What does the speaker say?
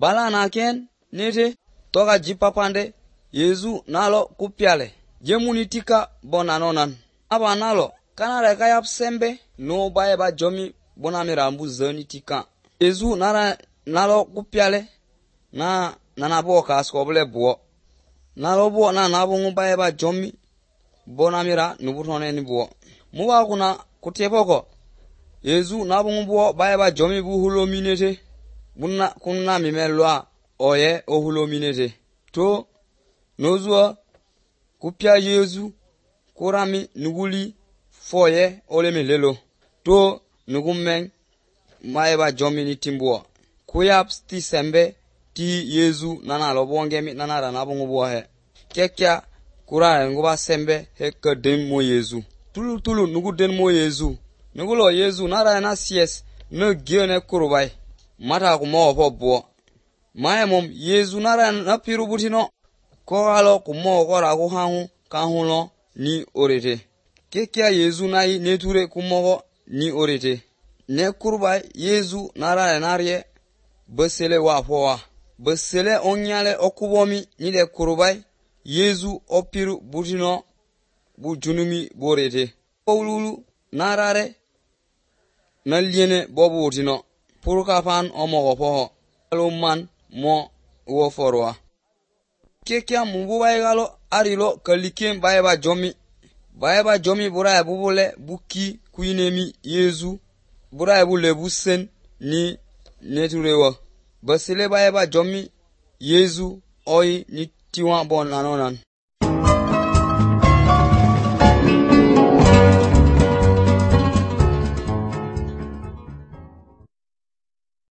bala na ken nete toga jipapande Yesu nalo kupyale jemunitika bonanonan aba nalo kanare kayap sembe no baye ba jomi bonamira mbuzani tika Yesu nalo kupyale na nanabo kaskobule buo nalo buo na nabungu baye ba jomi bonamira nubutone ni buo muba kuna kuteboko Yesu nabungu buo baye ba jomi buhulo minete bunna kunna mimelwa oye ohulo minete to nozua kupya Yesu kurami nuguli foye olemelelo to nugumeng maeba jomini timbuo kuyap ti sembe ti Yesu nana lobongemi nana ranabungu buohe kekya kurare nguba sembe heka den mo Yesu tulu nugu den mo Yesu nugulo Yesu nara na sies no gione kurubai mata kumo buo maemom Yesu nara na pirubutino kogalo kumo gora kuhangu kahulo ni orete kekya Yesu nai neture kumogo ni orete ne kurbai Yesu nara narie besele wapoa besele onyale okubomi ni de kurbai Yesu opiru butino bujunumi borete oululu narare naliene bobu butino purukapan omogo poho aluman mo uoforwa kekya mububai galo arilo kalikem baeba jomi buraya bubule buki kuinemi Yesu buraya bule busen ni neturewa basile baeba jomi Yesu oi ni tiwa bon nanonan